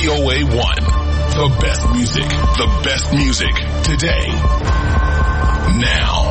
VOA1. The best music today. Now.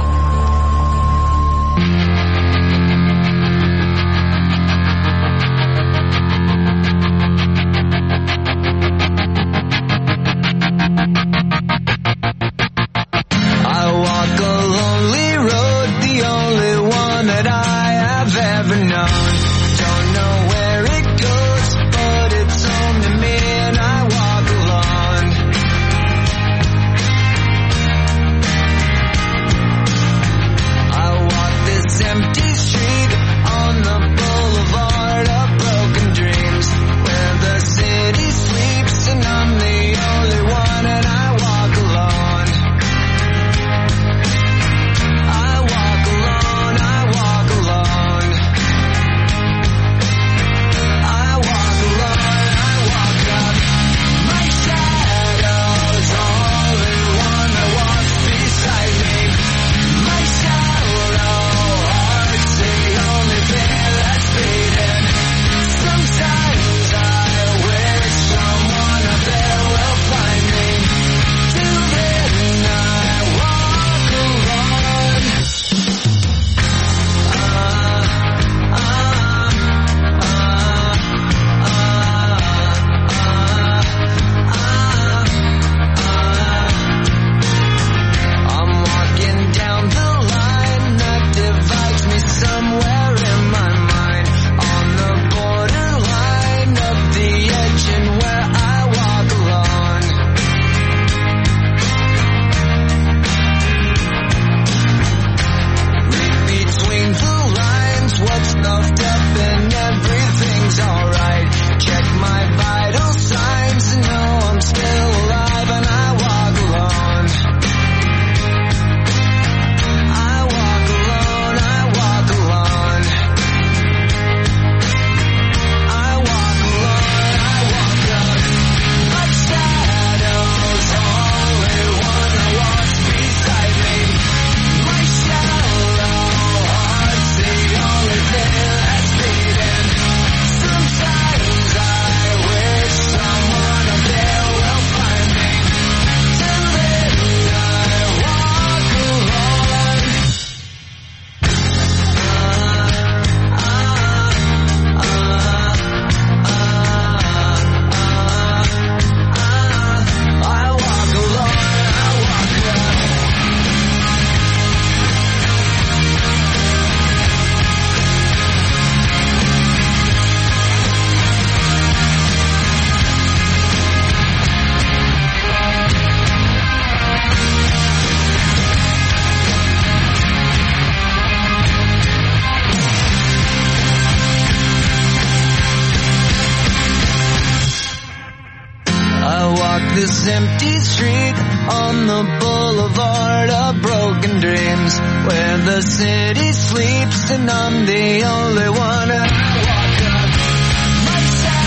this empty street on the boulevard of broken dreams, where the city sleeps and I'm the only one. I walk up, my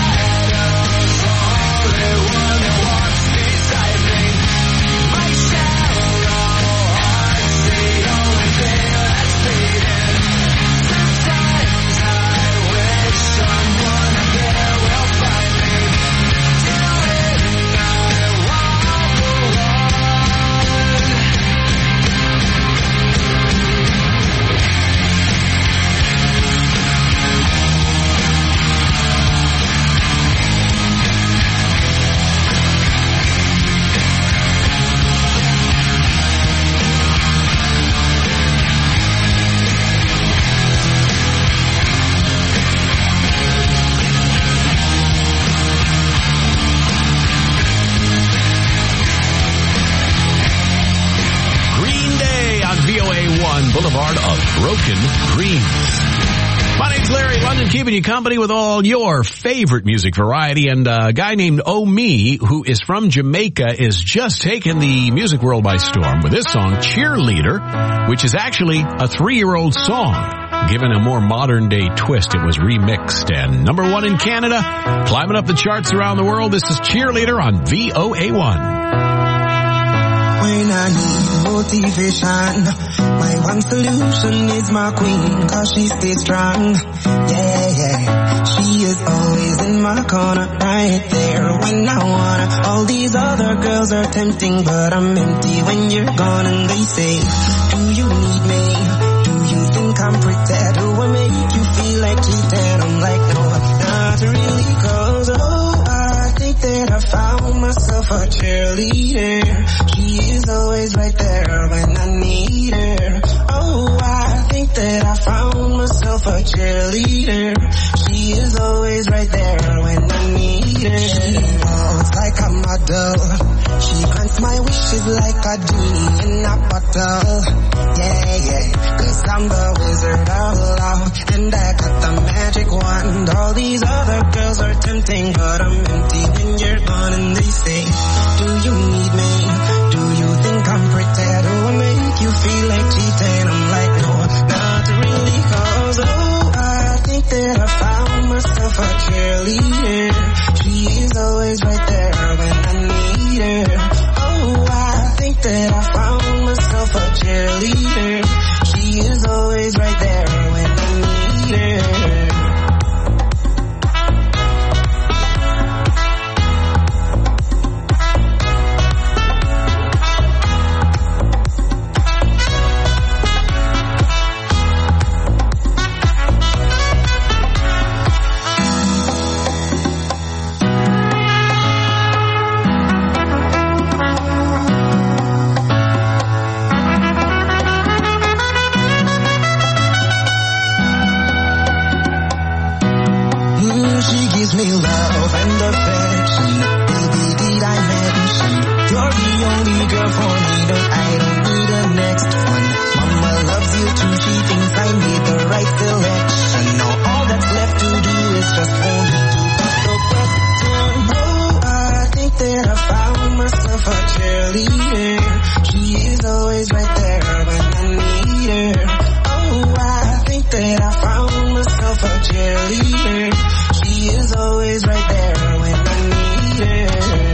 shadow's only one that walks beside me. My shallow heart's the only thing that's beating. Sometimes I wish someone up there will find me. Till then I walk alone. VOA1 Boulevard of Broken Dreams. My name's Larry London, keeping you company with all your favorite music variety. And a guy named Omi, who is from Jamaica, is just taking the music world by storm with this song, Cheerleader, which is actually a 3-year-old song. Given a more modern-day twist, it was remixed. And #1 in Canada, climbing up the charts around the world. This is Cheerleader on VOA1. When I need motivation, my one solution is my queen, 'cause she stays strong. Yeah, yeah. She She is always in my corner, right there when I wanna. All these other girls are tempting, but I'm empty when you're gone. And they say, do you need me? Do you think I'm pretend? Do I make you feel like cheating? I'm like, no, not really, cause oh, I think that I found myself a cheerleader. She is always right there when I need her. Oh, I think that I found myself a cheerleader. She is always right there when I need her. She walks like a model. She grants my wishes like a genie in a bottle. Yeah, yeah, cause I'm the wizard of love, and I got the magic wand. All these other girls are tempting, but I'm empty when you're gone. And they say, do you need me? Do you think I'm pretend? Do I make you feel like cheating? I'm like, no, not really, cause oh, I think that I found myself a cheerleader. She is always right there when I need her. Oh, I think that I found myself a cheerleader. She is always right there when I need her. Me love and affection, baby, did I mention you're the only girl for me, no, I don't need a next one. Mama loves you too, she thinks I made the right selection. Now all that's left to do is just for me to put the question. Oh, I think that I found myself a cheerleader. She is always right there when I need her. Oh, I think that I found myself a cheerleader. She is always right there when I need her.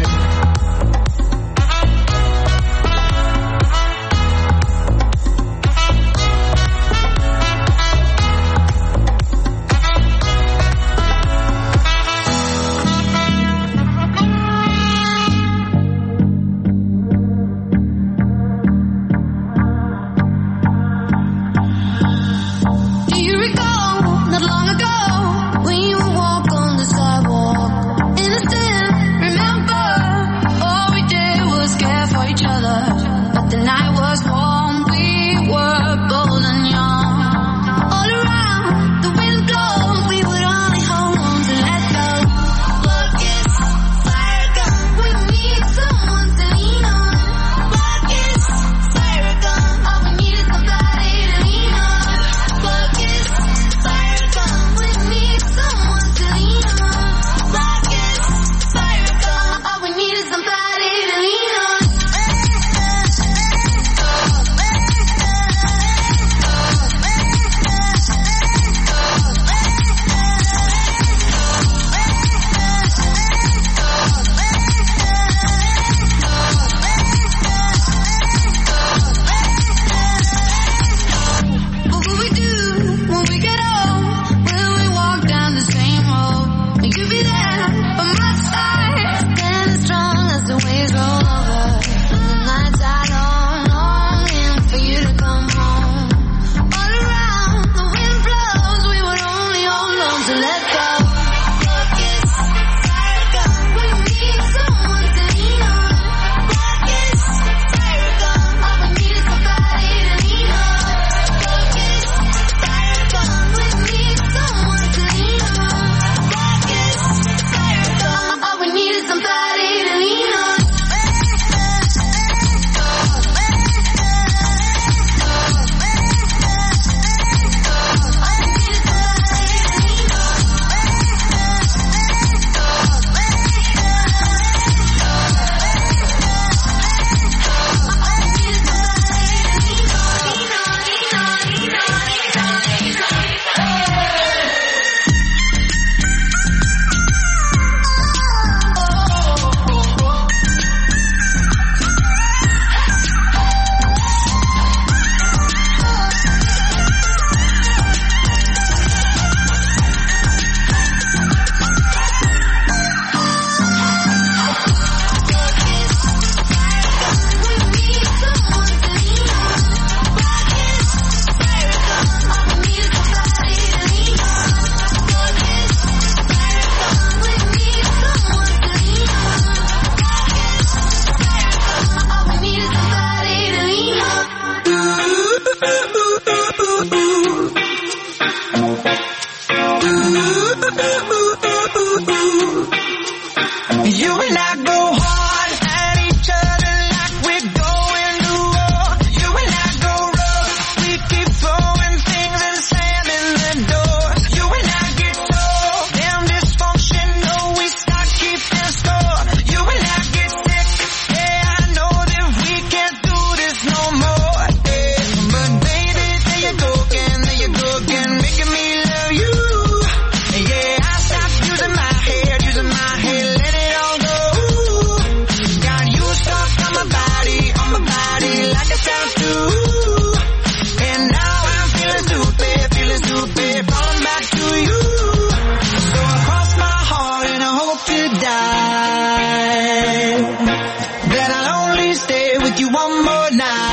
Do you recall not long ago when you were walking on the sidewalk? Innocent, remember, all we did was care for each other. But the night was warm, we were bold and young. All around, the wind blows, we would only hold on to let go. Look, it's fire gun, we need someone to lean on. Look, it's fire gun, all we need is somebody to lean on. Look, it's fire gun, we need someone to lean on. Look, it's fire gun, all we need is somebody to lean on. What will we do when we get old? Will we walk down the same road? Will you be there by my side? Standing strong as the waves roll over. And the nights are long, longing for you to come home. All around, the wind blows, we would only hold on to let go. Look, it's fire gun, we need someone to lean on. Look, it's fire gun, all we need is somebody to lean on. Look, it's fire gun, we need someone to lean on. Look, it's fire gun, You and I go hard at each other like we're going to war. You and I go rough, we keep throwing things and slamming the doors. You and I get so damn dysfunctional, we start keeping score. You and I get sick, yeah, I know that we can't do this no more. Yeah. But baby, there you go again, making me love you. Yeah, I stopped using my head, let it all go. Got you stuck on my body like a tattoo. And now I'm feeling stupid, falling back to you. So I cross my heart and I hope to die, that I'll only stay with you one more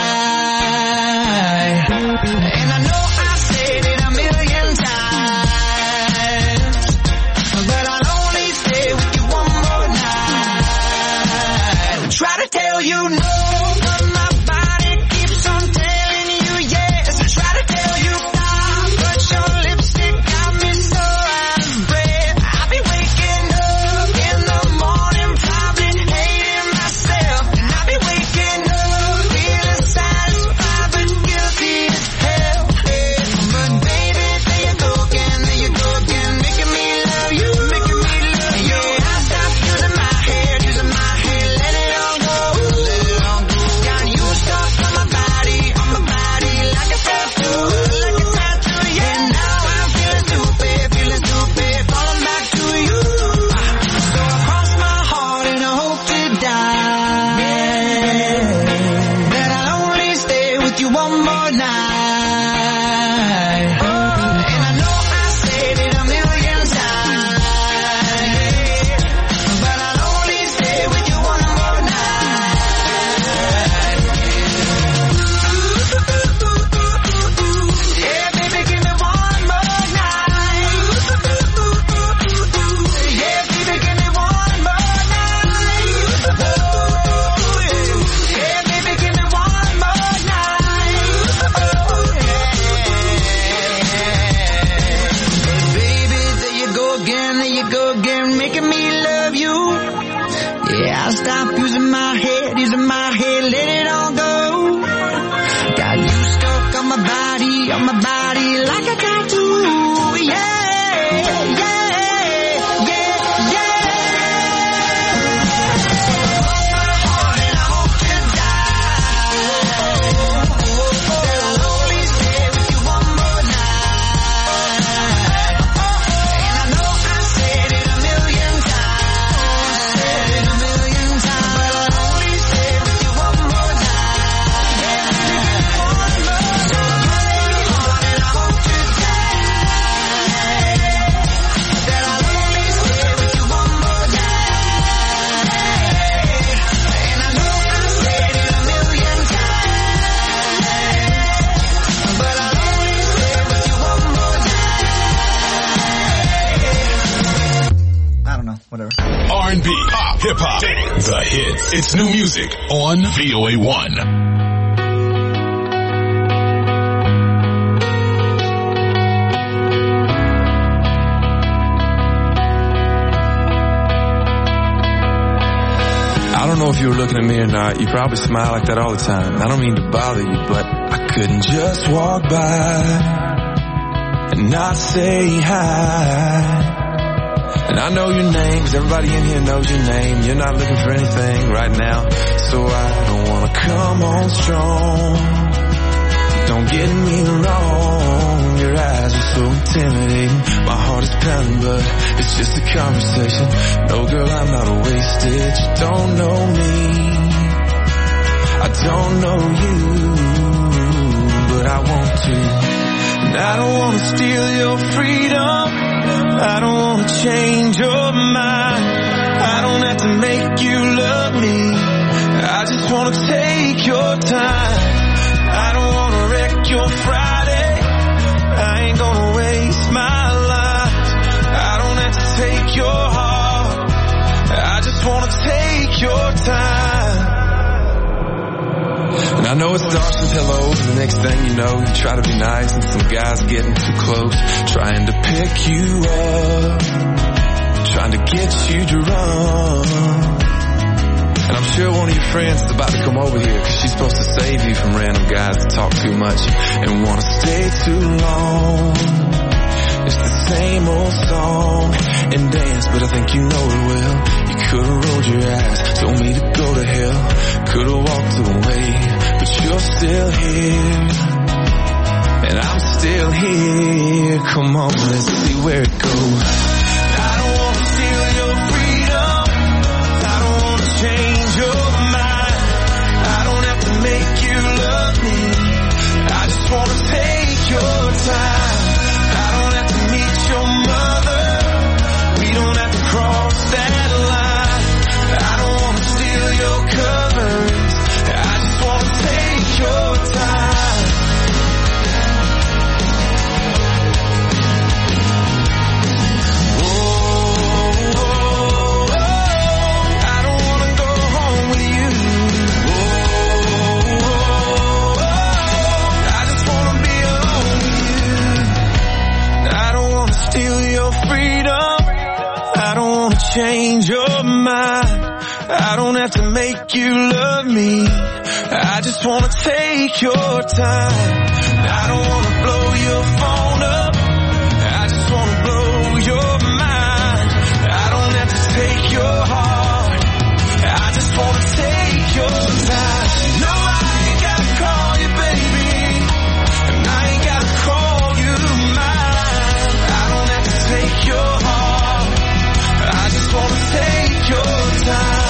night. And I know I said it a million times, but I'll only stay with you one more night. Try to tell you no, but my body keeps on telling you yes. Try to tell you stop, but your lipstick got me so out of breath. I'll be waking up in the morning, probably hating myself. And I'll be waking up feeling satisfied but guilty as hell. But baby, there you go again, making me love you. Yeah, I stopped using my head, let it all go. Got you stuck on my body like a tattoo. Yeah, now I'm feeling stupid, falling back to you. So I cross my heart and I hope to die, that I'll only stay with you one more night. And I know I said it a million times, but I'll only stay with you one more night. Yeah, baby, give me one more night. Yeah, baby, give me one more night. Yeah, baby, give me one more night. Baby, there you go again, making me love you. Yeah, I'll stop using my head, let it all go. Got you stuck on my body like a tattoo. Yeah, yeah, yeah, yeah. My heart and I hope to die, that I'll only stay with you one more night. And I know I said it a million times, but I'll only stay with you one more night. Yeah, baby, give me one more. So my heart and I hope to die, that I'll only stay with you one more night. And I know I said it a million times, but I'll only stay with you one more night. I don't know, whatever. R&B, pop, hip-hop, dance, the hits. It's new music on VOA1. I don't know if you were looking at me or not. You probably smile like that all the time. I don't mean to bother you, but I couldn't just walk by and not say hi. And I know your name, 'cause everybody in here knows your name. You're not looking for anything right now, so I don't wanna come on strong. Don't get me wrong, your eyes are so intimidating. My heart is pounding, but it's just a conversation. No, girl, I'm not wasted. You don't know me, I don't know you, but I want to. And I don't want to steal your freedom, I don't want to change your mind. I don't have to make you love me, I just want to take your time. I don't want to wreck your Friday, I ain't gonna waste my life. I don't have to take your heart, I just want to take your time. And I know it's dark since hello, but the next thing you know, you try to be nice and some guy's getting too close, trying to pick you up. trying to get you drunk. And I'm sure one of your friends is about to come over here, cause she's supposed to save you from random guys that talk too much and wanna stay too long. It's the same old song and dance, but I think you know it well. You could've rolled your eyes, told me to go to hell, could've walked away, but you're still here, and I'm still here. Come on, let's see where it goes. I don't wanna steal your freedom, I don't wanna change your mind, I don't have to make you love me, I just wanna take your time. I don't have to meet your mother, we don't have to cross that line. I don't wanna steal your covers, I just wanna take your time. I don't wanna go home with you. I just wanna be alone with you. I don't wanna steal your freedom, I don't wanna change your mind, I don't have to make you love me, I just wanna take your time. I don't wanna blow your phone up, I just wanna blow your mind, I don't have to take your heart, I just wanna take your time. No, I ain't gotta call you baby, and I ain't gotta call you mine, I don't have to take your heart, I just wanna take your time.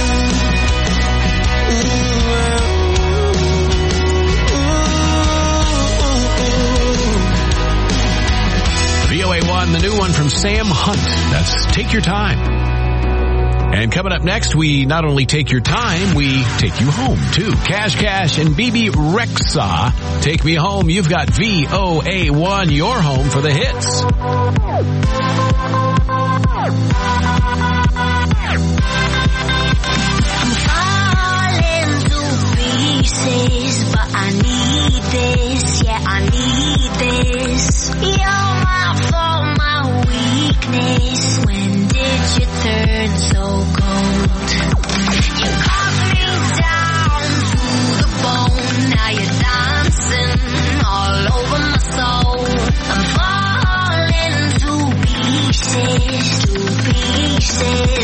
VOA1, the new one from Sam Hunt. That's Take Your Time. And coming up next, we not only take your time, we take you home, too. Cash and BB Rexa. Take me home. You've got VOA1, your home for the hits. I'm falling to pieces, but I need this, yeah, I need this. You're my fault, my weakness. When did you turn so cold? You cut me down to the bone, now you're dancing all over my soul. I'm falling to pieces, to pieces.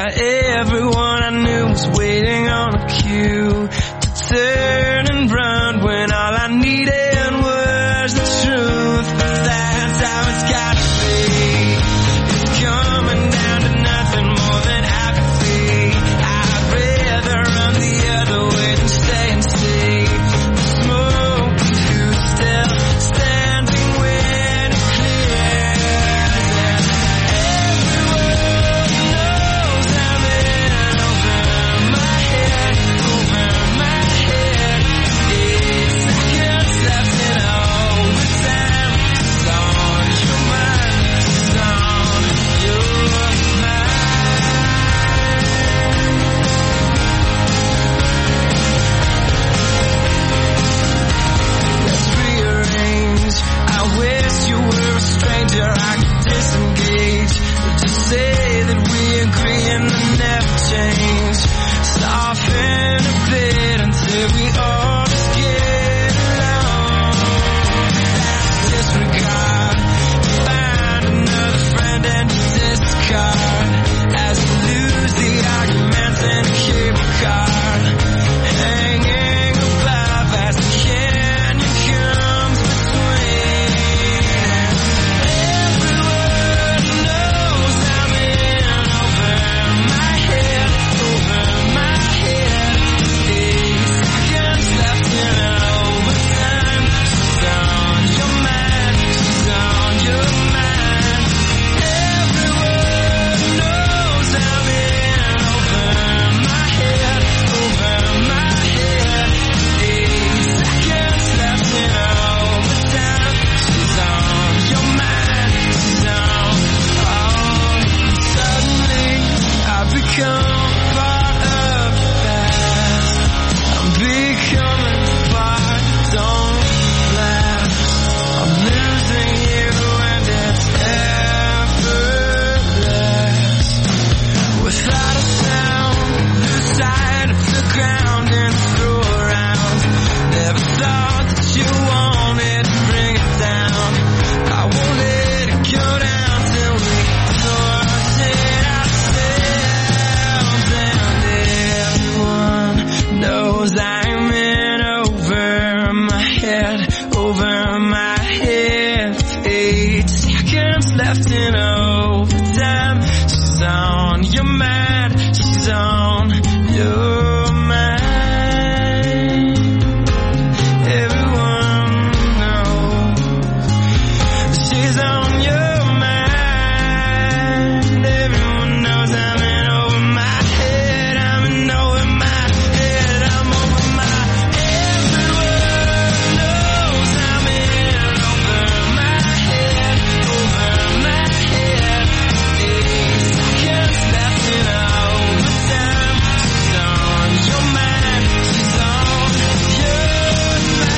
everyone I knew was waiting on a cue to turn and run when all I needed was the truth. But that's how it's got to be. It's coming down to nothing more than apathy. I'd rather run the other way than stay and see the smoke and who's still standing when it clears. Everyone knows I'm in over my head, over my head. 8 seconds left in overtime. It's on your mind, it's on your mind. Let's rearrange. I wish you were a stranger. I could disengage. Just say that we agree and then never change. Soften a bit until we all just get along. Disregard. Find another friend and discard. As we lose the arguments in a cable car. Hanging above as the canyon comes between. Everyone knows I'm in over my head, over my head. 8 seconds left in overtime. She's on your mind, she's on your mind. Everyone knows I'm in over my head, over my head. 8 seconds left in overtime. She's on your mind, she's on. Suddenly I've become part of the past. I'm becoming part, don't last. I'm losing you and it's effortless. Without a sound, lose sight of the ground and throw around. Never thought that you wanted to bring it down. I won't let it go down till we sort it ourselves. And everyone knows I'm in over my head, over my head. 8 seconds left in overtime. She's on your mind, she's on your mind. Everyone knows she's on your mind. Everyone knows I'm in over my head, I'm in over my head, I'm over my. Everyone knows I'm in over my head, over my head. 8 seconds left in overtime. She's on your mind, she's on your mind.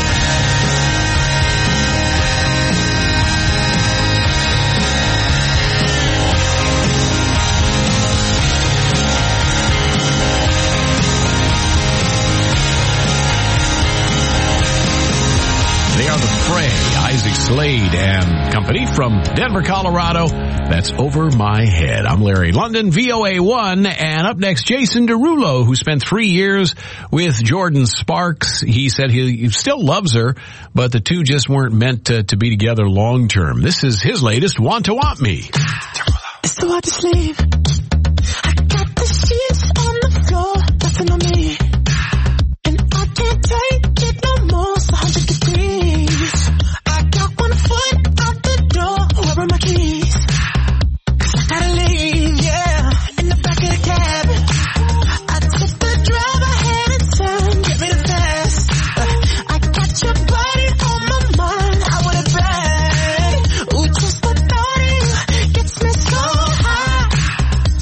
They are the Fray, Isaac Slade and company from Denver, Colorado. That's Over My Head. I'm Larry London, VOA1, and up next, Jason Derulo, who spent 3 years with Jordan Sparks. He said he still loves her, but the two just weren't meant to be together long term. This is his latest, Want to Want Me. It's so hard to sleep. I got the sheets on the floor, nothing on me. And I can't take it no more, it's 100 degrees. I got 1 foot out the door, where are my keys? 'Cause I gotta leave, yeah, in the back of the cab. I took the drive ahead and turn, get me the fast. I got your body on my mind, I want it back. Ooh, just the thought of you gets me so high.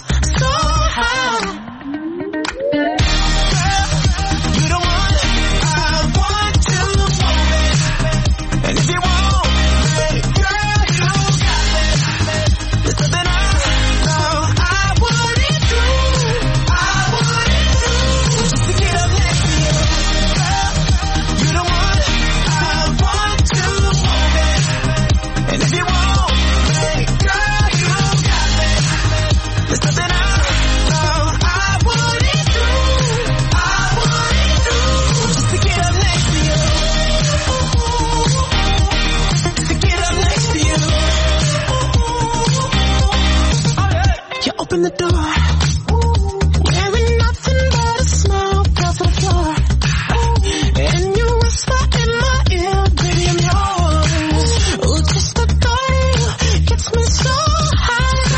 Wearing nothing but a smile across the floor. And you whisper in my ear, baby, I'm yours. Oh, just the thought of you gets me so high, so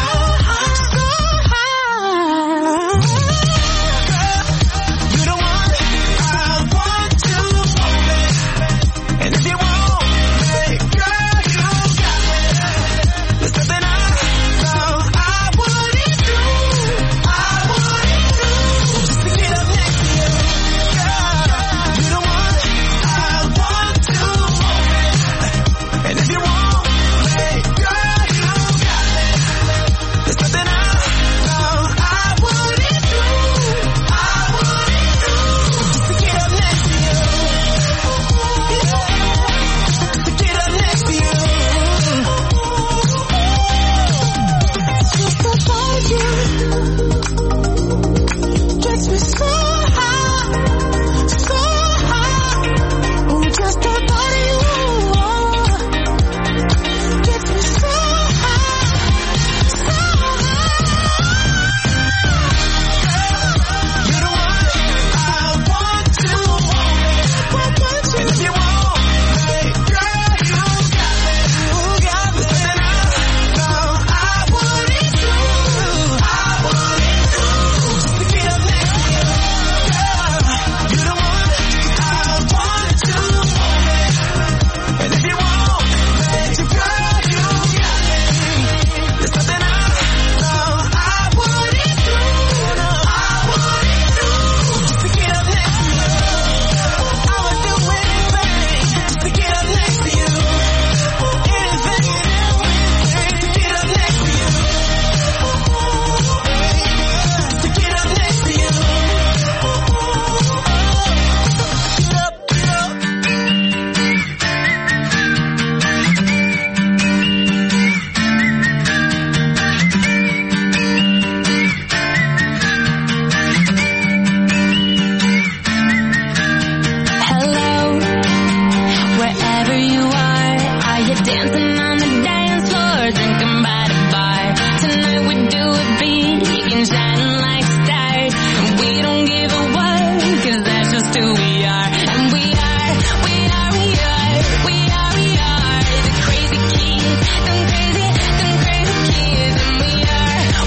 high. You're the one I want to hold it. And if you want me, girl, you got me. There's something I know I wouldn't do. I wouldn't do just to get up next to you. Girl, you're the one I want to hold it. And if you want me, girl, you got me. There's something I know I wouldn't do. I wouldn't do just to get up next to you. To get up next to you. Just the thought of you gets me so high, so high. Oh, just the thought of you gets me so high, so high. You're the one I want to hold it. And if you want me, girl, you got me. You got me. Something I know I wouldn't do. I wouldn't do just to get up next to you. Girl, you're the one I want to hold it. And if you want me, girl, you got me. There's something I know I wouldn't do. No, I wouldn't do just to get up next to you. I would do anything just to get up next to you. Anything and everything to get up next to you. To get up next to you. Get up, get up. Hello, wherever you are you dancing on the dance floor, drinking by the bar? Tonight we do it big and shining like stars, and we don't give a what, 'cause that's just who we are. And we are the crazy kids, them crazy kids. And we are the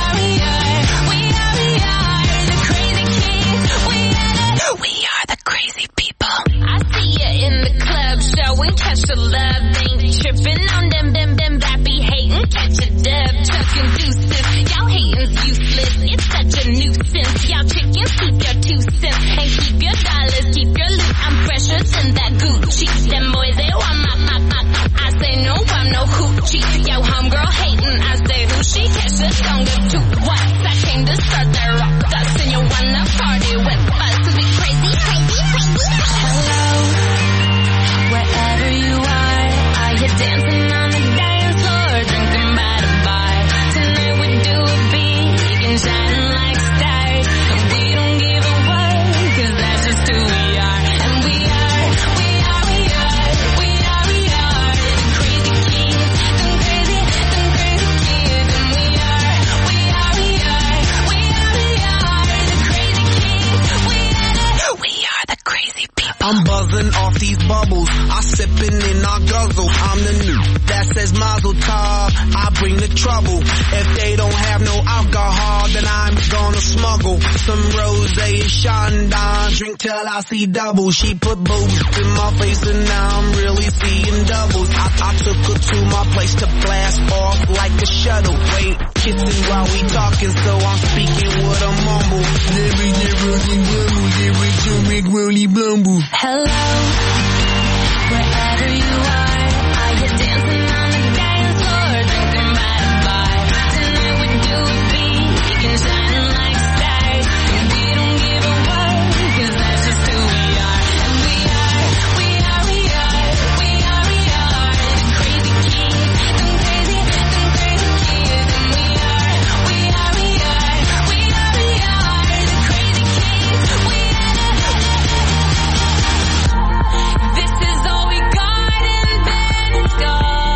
crazy kids. We are the crazy people. I see ya in the club, showing catch the love, ain't tripping on them bappy hating, catch a dub, chucking deuces. Y'all hating's useless, it's such a nuisance. Y'all chickens keep your 2 cents and keep your dollars, keep your loot. I'm fresher than that Gucci. Them boys they want my. I say no, I'm no hoochie. Yo, homegirl hating, I say who she? Catch a don't give 2 what? I came to start that rock dust, and you wanna party with us 'cause we crazy. Hello, wherever you are you dancing on the dance floor, drinking by the bar? Tonight we do it big and shining like stars, and we don't give a what, 'cause that's just who we are. And we are the crazy kids, them crazy kids. And we are the crazy kids. We are the crazy people. I'm buzzing off these bubbles, I sipping in our guzzle. I'm the new that says Mazel Tov, I bring the trouble. If they don't have no alcohol, then I'm gonna smuggle some rosé and Chandon, drink till I see double. She put booze in my face and now I'm really seeing doubles. I took her to my place to blast off like a shuttle. Wait, kissing while we talking, so I'm speaking with a mumble. Hello, wherever you are you dancing on the dance floor, drinking by the bar? Tonight we do it big and shining like stars, and we don't give a what, 'cause that's just who we are. And we are the crazy kids, them crazy kids. And we are the crazy kids. This is all we got, and then it's gone.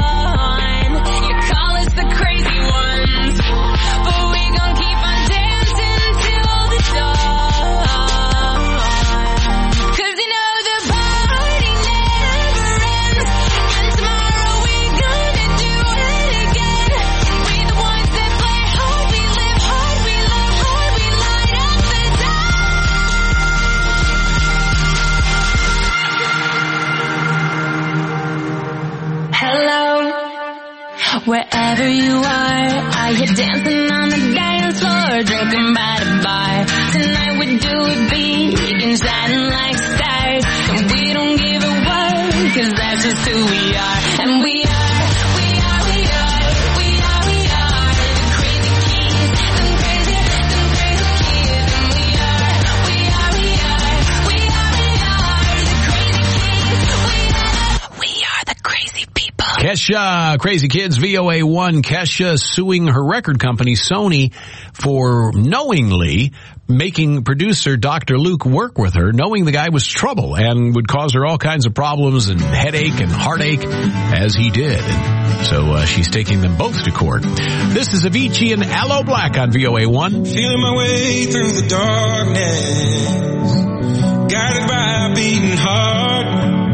Kesha, Crazy Kids, VOA1. Kesha suing her record company, Sony, for knowingly making producer Dr. Luke work with her, knowing the guy was trouble and would cause her all kinds of problems and headache and heartache, as he did. And so she's taking them both to court. This is Avicii and Aloe Black on VOA1. Feeling my way through the darkness, guided by a beating heart.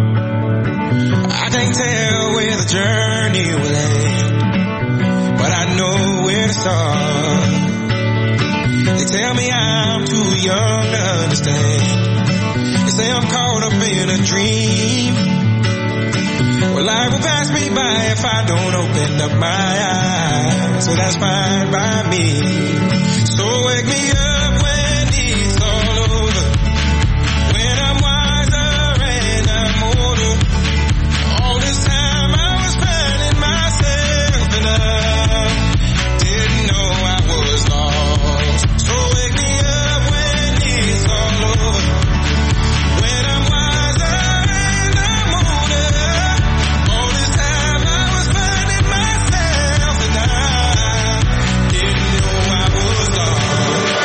I can't tell where the journey will end, but I know where to start. They tell me I'm too young to understand. They say I'm caught up in a dream. Well, life will pass me by if I don't open up my eyes. So that's fine by me. So wake me up when it's all over, when I'm wiser and I'm older. All this time I was finding myself and I didn't know I was lost. So wake me up when it's all over, when I'm wiser and I'm older. All this time I was finding myself and I didn't know I was lost.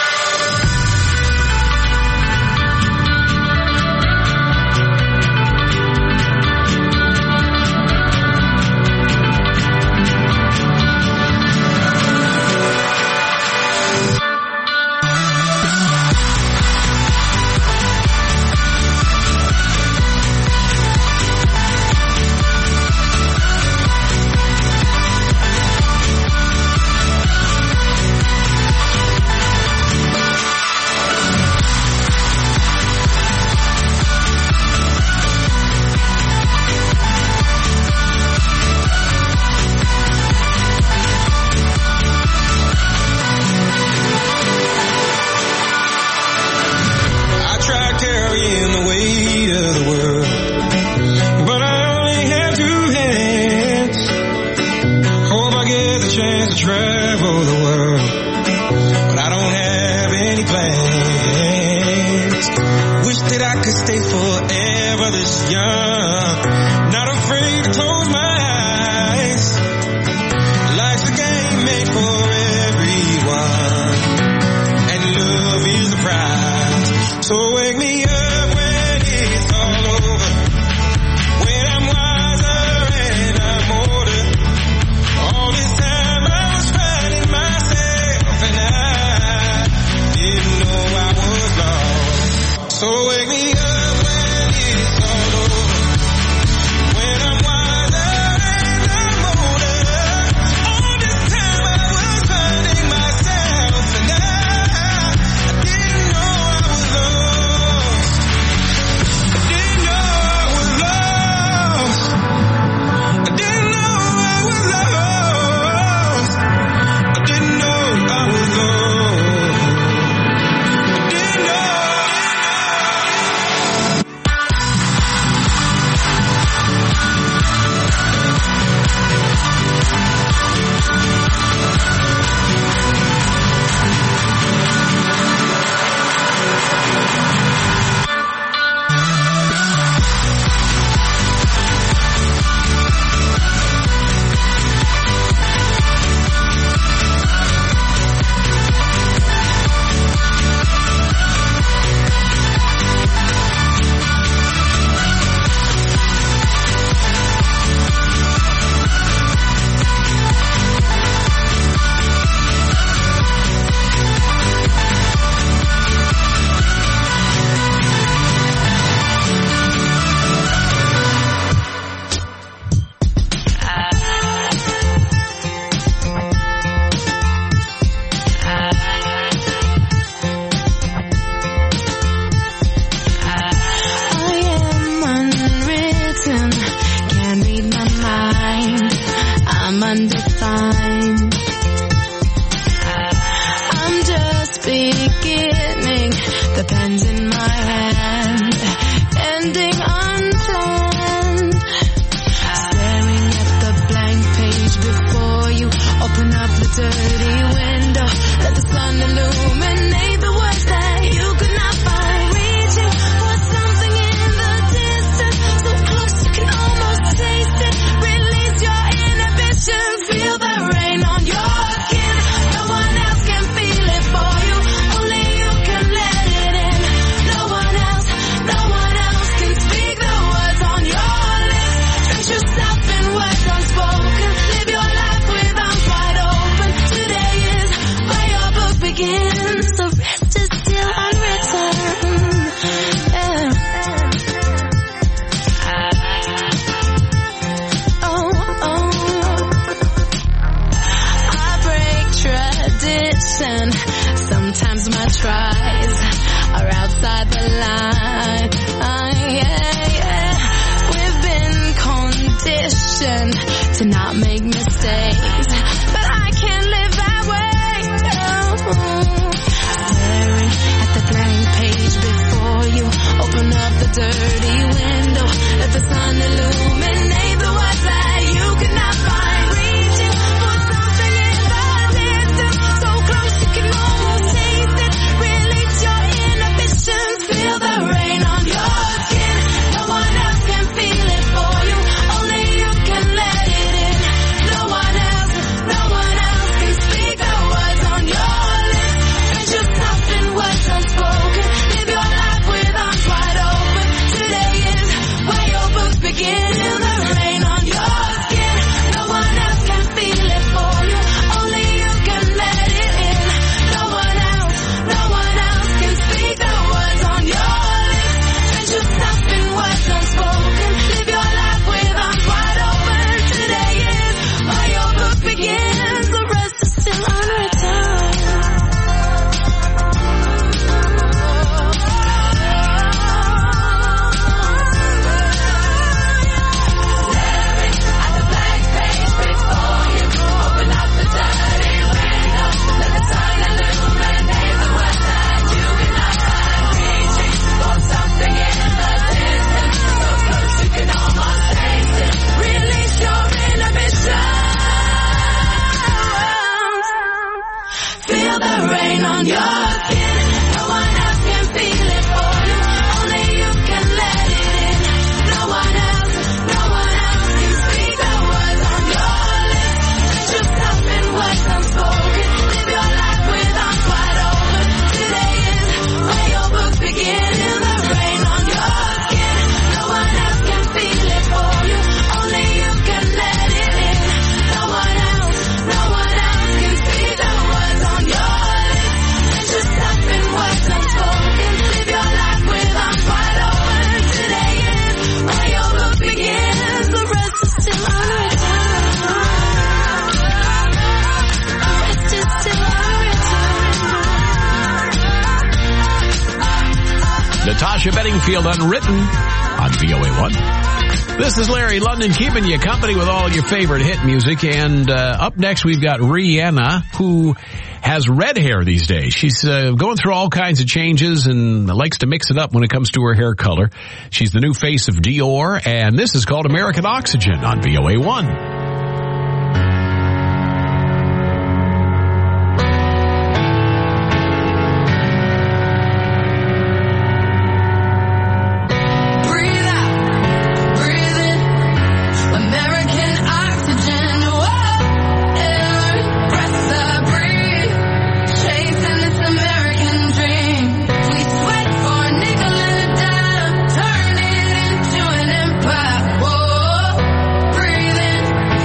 I tried carrying the weight of the world, but I only have two hands. Hope I get the chance to travel the world, but I don't have any plans. Wish that I could stay forever this young, not afraid to close my eyes. Life's a game made for everyone, and love is the prize. So wake me up when it's all over, when I'm wiser and I'm older. All this time I was finding myself and I didn't know I was lost. So wake me up when it's all over, when I'm wiser and I'm older. All this time I was finding myself and I didn't know I was lost. I didn't know I was lost. I didn't know I was lost. I didn't know I was lost. I didn't know. undefined. I'm just beginning, the pen's in my hand, ending unplanned. Staring at the blank page before you, open up the dirty window, let the sun illuminate the words that you could not find. Reaching for something in the distance, so close you can almost taste it. Release begins. The rest is still unwritten. Yeah. Tradition. Sometimes my tries are outside the line. We've been conditioned to not make mistakes, but I can't live that way. Staring at the blank page before you, open up the dirty window, let the sun illuminate the words that you cannot find. Reaching for something in the distance, so close you can almost taste it. Release your inhibitions, feel the rain on your skin. No one else can feel it for you, only you can let it in. No one else can speak the words on your lips. It's just nothing words unspoken. Live your life with arms wide open. Today is where your books begin. Feel the rain on your skin. No one else can feel it for you, only you can let it in. No one else can speak the words on your lips. It's just nothing words unspoken. Live your life with arms wide open. Today is where your book begins. The rest is still unwritten. At the blank page before you, open up the dirty window, let the sun illuminate the words that you cannot find. Reaching for something in the distance, so close you can almost taste it. Release your inhibitions. Feel the rain on your skin. No one else can feel it for you, only you can let it in. No one else can speak the words on your lips. It's just nothing words unspoken. Live your life with arms wide open. Today is where your books begin. Feel the rain on your skin. No one else can feel it for you, only you can let it in. No one else can speak the words on your lips. It's just nothing words unspoken. Live your life with arms wide open. Today is where your book begins. The rest is still unwritten. The rest is still unwritten. Natasha Bedingfield, Unwritten, on VOA1. This is Larry London keeping you company with all your favorite hit music. And up next, we've got Rihanna, who has red hair these days. She's going through all kinds of changes and likes to mix it up when it comes to her hair color. She's the new face of Dior, and this is called American Oxygen on VOA1. Breathe out, breathe in, American oxygen. Whoa, every breath I breathe, chasing this American dream. We sweat for a nickel and a dime, turn it into an empire. Whoa, breathe in,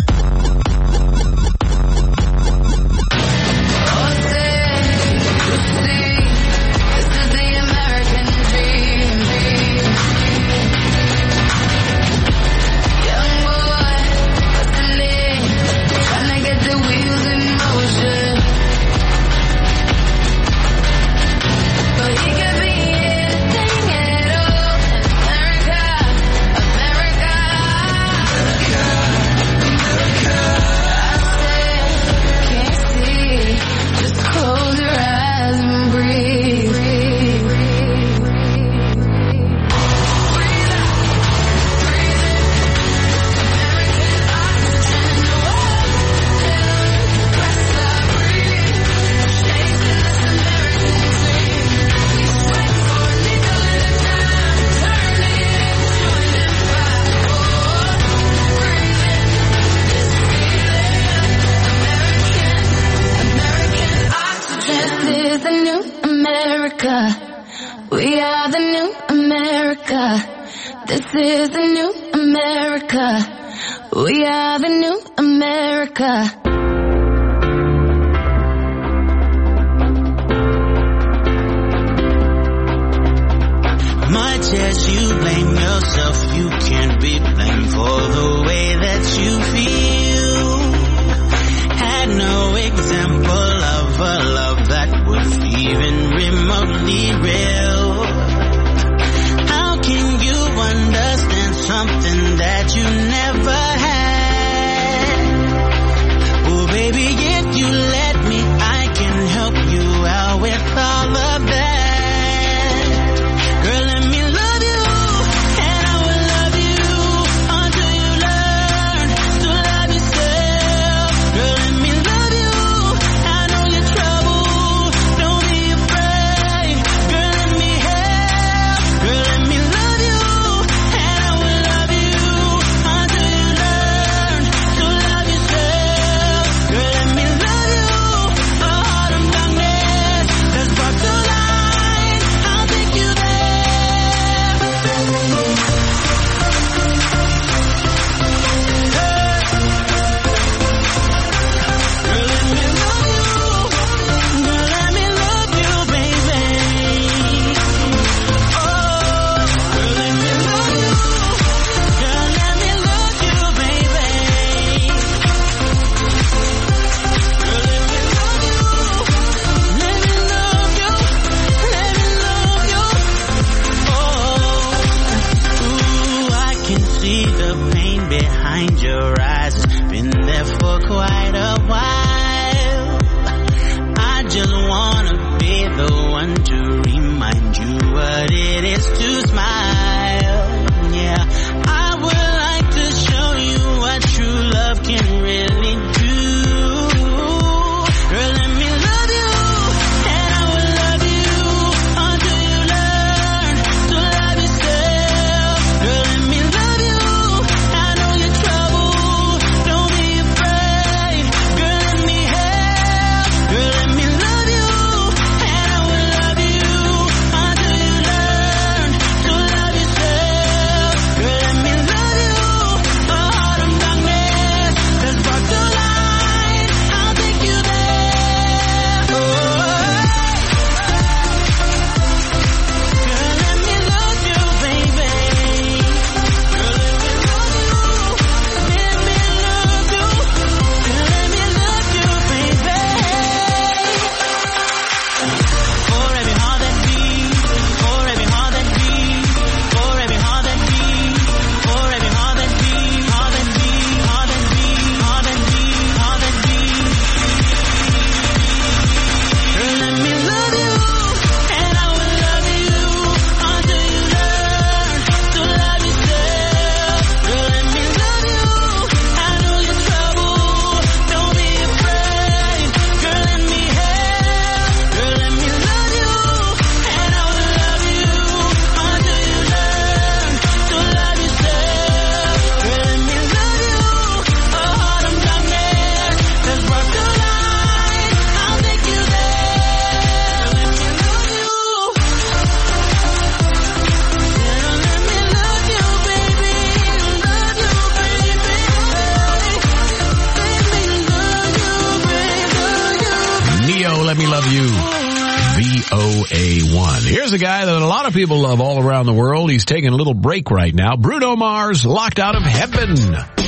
We are the new America. This is the new America. We are the new America. Much as you blame yourself, you can't be blamed for the way that you feel. Had no example of a love that was even remotely real. How can you understand something that you never had? Oh baby, if you let me, I can help you out with all of that. Girl, let me love you, and I will love you until you learn to love yourself. Girl, let me love you, I know your trouble, don't be afraid. Girl, let me help. Girl, let me love you, and I will love you until you learn to love yourself. Girl, let me love you, a heart of darkness that's brought to light. I'll take you there. Girl, let me love you. Girl, let me love you, baby. Oh, girl, let me love you. Girl, let me love you, baby. Girl, let me love you. Let me love you. Let me love you. Oh, ooh, I can see the pain behind your eyes. It's been there for quite a while. I just wanna be the one to remind you what it is to smile. Yeah, I would like to show you what true love can really do. Girl, let me love you, and I will love you until you learn to love yourself. Girl, let me love you, I know your trouble, don't be afraid. Girl, Me Love You. VOA1. Here's a guy that a lot of people love all around the world. He's taking a little break right now. Bruno Mars, Locked Out of Heaven.